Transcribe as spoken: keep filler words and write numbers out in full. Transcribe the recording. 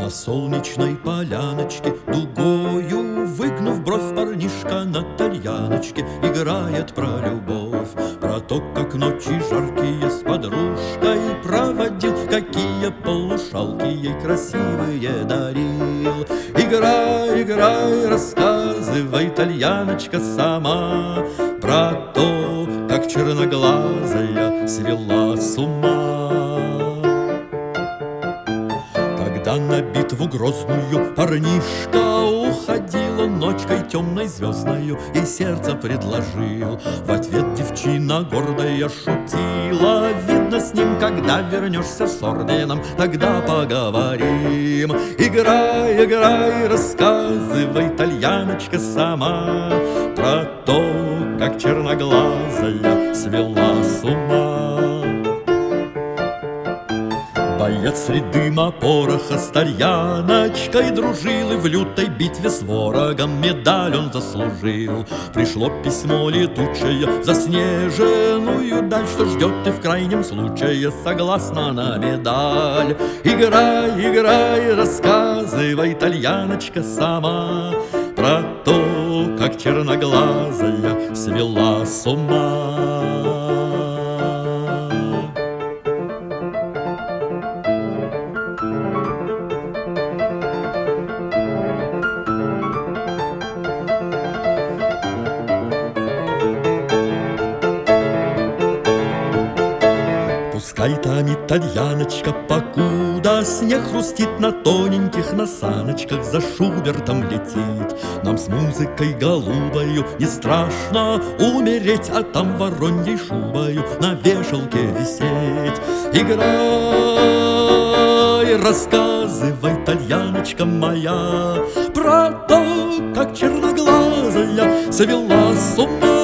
На солнечной поляночке, дугою выгнув бровь, парнишка на тальяночке играет про любовь, про то, как ночи жаркие с подружкой проводил, какие полушалки ей красивые дарил. Играй, играй, рассказывай, тальяночка, сама про то, как черноглазая свела с ума. Когда на битву грозную парнишка уходил, он ночкой темной звездною ей сердце предложил. В ответ девчина гордая шутила: видно, с ним, когда вернешься с орденом, тогда поговорим. Играй, играй, рассказывай, тальяночка, сама про то, как черноглазая свела с ума. Боец среды пороха с тальяночкой дружил, и в лютой битве с ворогом медаль он заслужил. Пришло письмо летучее в заснеженную даль, что ждет и в крайнем случае согласна на медаль. Играй, играй, рассказывай, тальяночка, сама про то, как черноглазая свела с ума. Пускай томит тальяночка, покуда снег хрустит на тоненьких носаночках, за Шубертом летит. Нам с музыкой голубою не страшно умереть, а там вороньей шубою на вешалке висеть. Играй, рассказывай, тальяночка моя, про то, как черноглазая свела с ума.